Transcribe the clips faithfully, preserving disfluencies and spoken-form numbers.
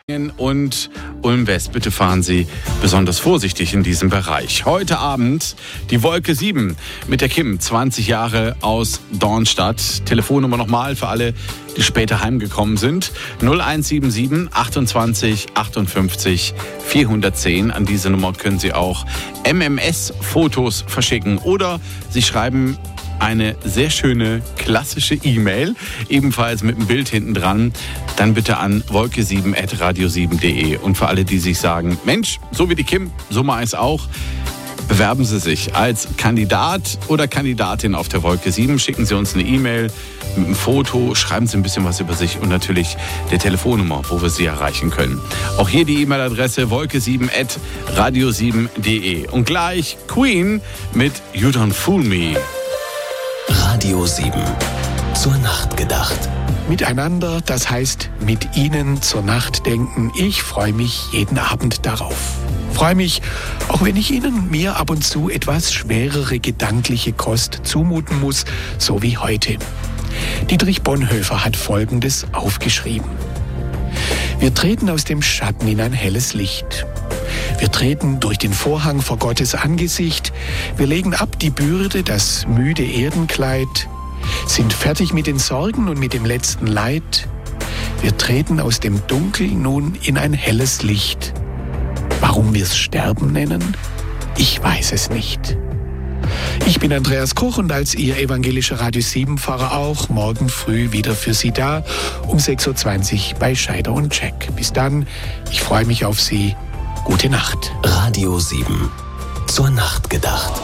Und Ulm West, bitte fahren Sie besonders vorsichtig in diesem Bereich. Heute Abend die Wolke sieben mit der Kim, zwanzig Jahre aus Dornstadt. Telefonnummer nochmal für alle, die später heimgekommen sind. null eins sieben sieben achtundzwanzig achtundfünfzig vierhundertzehn. An diese Nummer können Sie auch M M S-Fotos verschicken oder Sie schreiben eine sehr schöne klassische E-Mail, ebenfalls mit einem Bild hinten dran, dann bitte an wolke sieben at radio sieben punkt de. Und für alle, die sich sagen, Mensch, so wie die Kim, so mache ich es auch, bewerben Sie sich als Kandidat oder Kandidatin auf der Wolke sieben. Schicken Sie uns eine E-Mail mit einem Foto, schreiben Sie ein bisschen was über sich und natürlich der Telefonnummer, wo wir Sie erreichen können. Auch hier die E-Mail-Adresse wolke sieben at radio sieben punkt de. Und gleich Queen mit You Don't Fool Me. Radio sieben. Zur Nacht gedacht. Miteinander, das heißt mit Ihnen zur Nacht denken. Ich freue mich jeden Abend darauf. Freue mich, auch wenn ich Ihnen mir ab und zu etwas schwerere gedankliche Kost zumuten muss, so wie heute. Dietrich Bonhoeffer hat Folgendes aufgeschrieben. Wir treten aus dem Schatten in ein helles Licht. Wir treten durch den Vorhang vor Gottes Angesicht. Wir legen ab die Bürde, das müde Erdenkleid, sind fertig mit den Sorgen und mit dem letzten Leid. Wir treten aus dem Dunkel nun in ein helles Licht. Warum wir es Sterben nennen? Ich weiß es nicht. Ich bin Andreas Koch und als Ihr evangelischer Radio sieben Pfarrer auch morgen früh wieder für Sie da um sechs Uhr zwanzig bei Scheider und Jack. Bis dann, ich freue mich auf Sie. Gute Nacht. Radio sieben. Zur Nacht gedacht.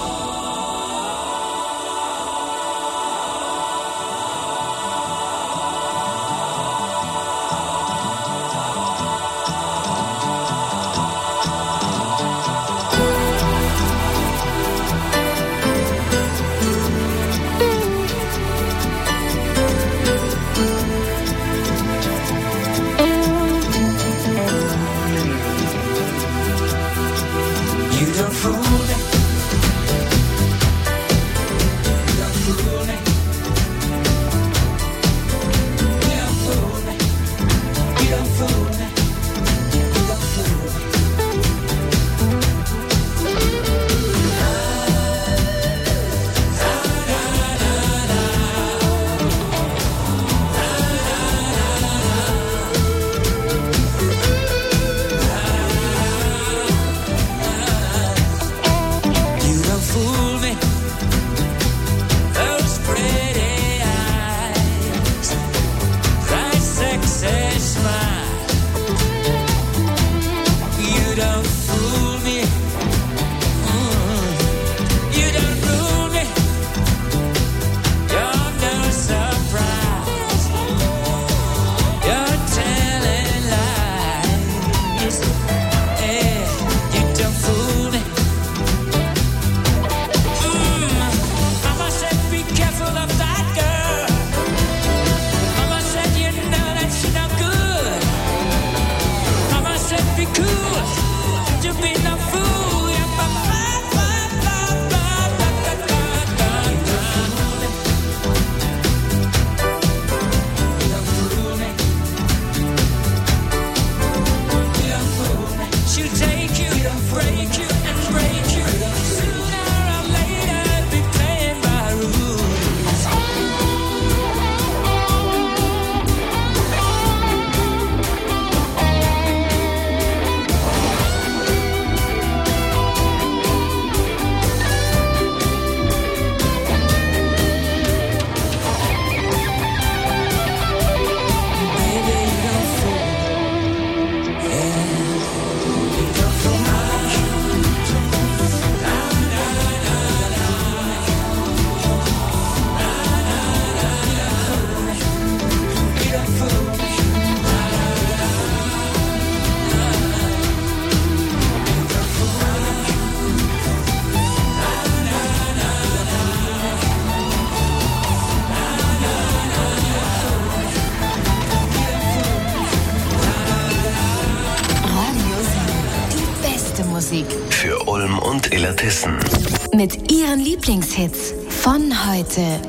Für Ulm und Illertissen. Mit Ihren Lieblingshits von heute.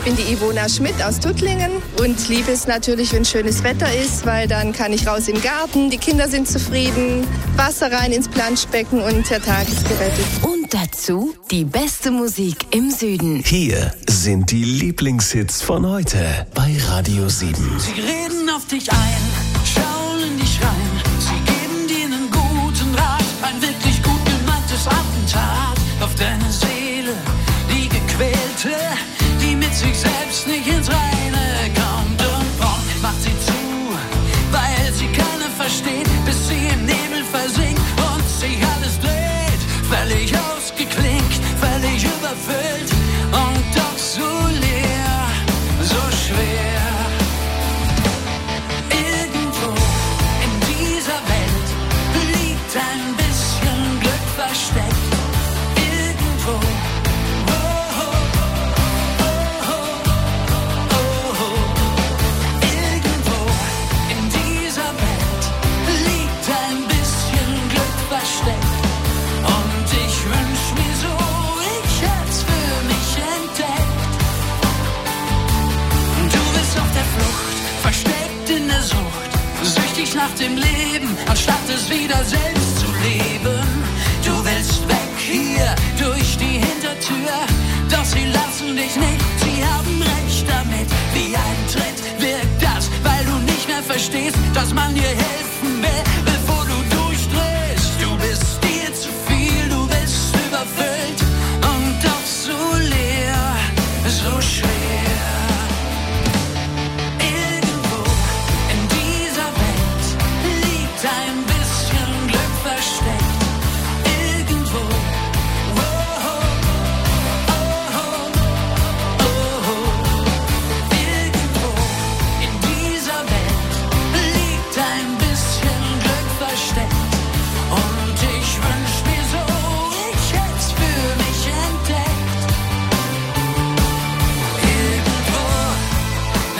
bin die Ivona Schmidt aus Tuttlingen und liebe es natürlich, wenn schönes Wetter ist, weil dann kann ich raus in den Garten, die Kinder sind zufrieden, Wasser rein ins Planschbecken und der Tag ist gerettet. Und dazu die beste Musik im Süden. Hier sind die Lieblingshits von heute bei Radio sieben. Sie reden auf dich ein, schauen in dich rein. Sie geben dir einen guten Rat, ein wirklich gut gemeintes Attentat auf deine Seele, die gequälte, die mit sich selbst nicht ins Reine kommt. Und Bonn macht sie zu, weil sie keiner versteht, bis sie im Nebel versinkt und sich alles dreht. Völlig ausgeklinkt, völlig überfüllt und doch so leer, so schwer. Irgendwo in dieser Welt liegt ein bisschen Glück versteckt. Irgendwo, oh, oh, oh, oh, oh, oh. Irgendwo in dieser Welt liegt ein bisschen Glück versteckt. Und ich wünsch mir so, ich hätt's für mich entdeckt. Du bist auf der Flucht, versteckt in der Sucht, süchtig nach dem Leben, anstatt es wieder selbst zu leben. Du willst weg hier durch die Hintertür, doch sie lassen dich nicht, sie haben recht damit. Wie ein Tritt wirkt das, weil du nicht mehr verstehst, dass man hierher